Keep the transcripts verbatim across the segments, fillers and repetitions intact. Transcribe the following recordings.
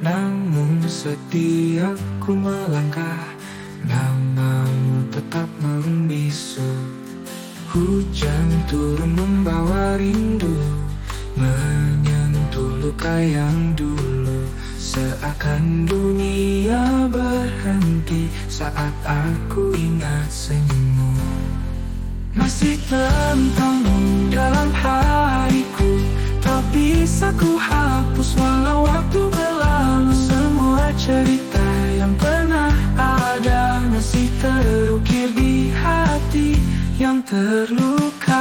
Namun setiap ku melangkah, namamu tetap membisu. Hujan turun membawa rindu, menyentuh luka yang dulu. Seakan dunia berhenti saat aku ingat senyummu. Masih tentangmu dalam hariku, tak bisa ku hapus walau waktu berlalu. Semua cerita yang pernah ada masih terukir di hati yang terluka.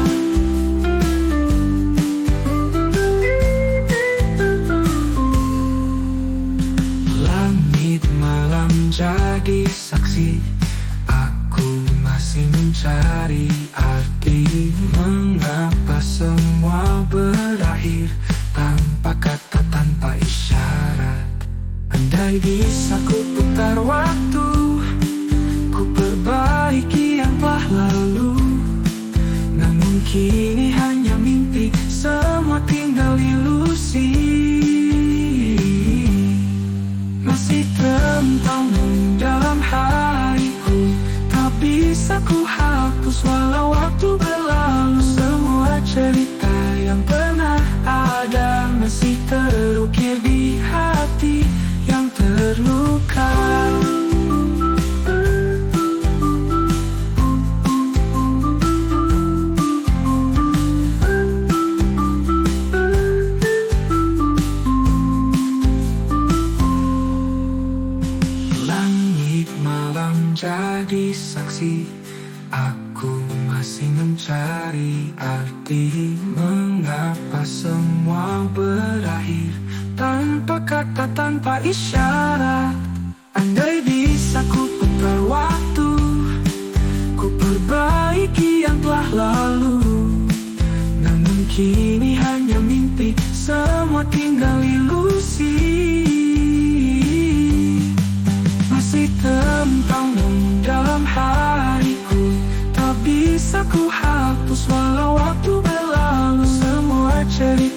Langit malam jadi saksi, aku masih mencari arti. Mengapa semua berakhir tanpa kata, tanpa isyarat? Andai bisa ku putar waktu, ku perbaiki yang telah lalu. Namun kini hanya mimpi, semua tinggal ilusi. Masih tentangmu dalam hariku, tak bisa ku hapus walau waktu berlalu. Semua cerita yang pernah ada masih terukir di hati yang terluka. Langit malam jadi saksi, aku masih mencari arti. Mengapa semua berakhir tanpa kata, tanpa isyarat? Andai bisa ku putar waktu, ku perbaiki yang telah lalu. Namun kini hanya mimpi, semua tinggal ilusi. Masih tentangmu dalam hariku, tak bisa ku hapus walau waktu berlalu. Semua cerita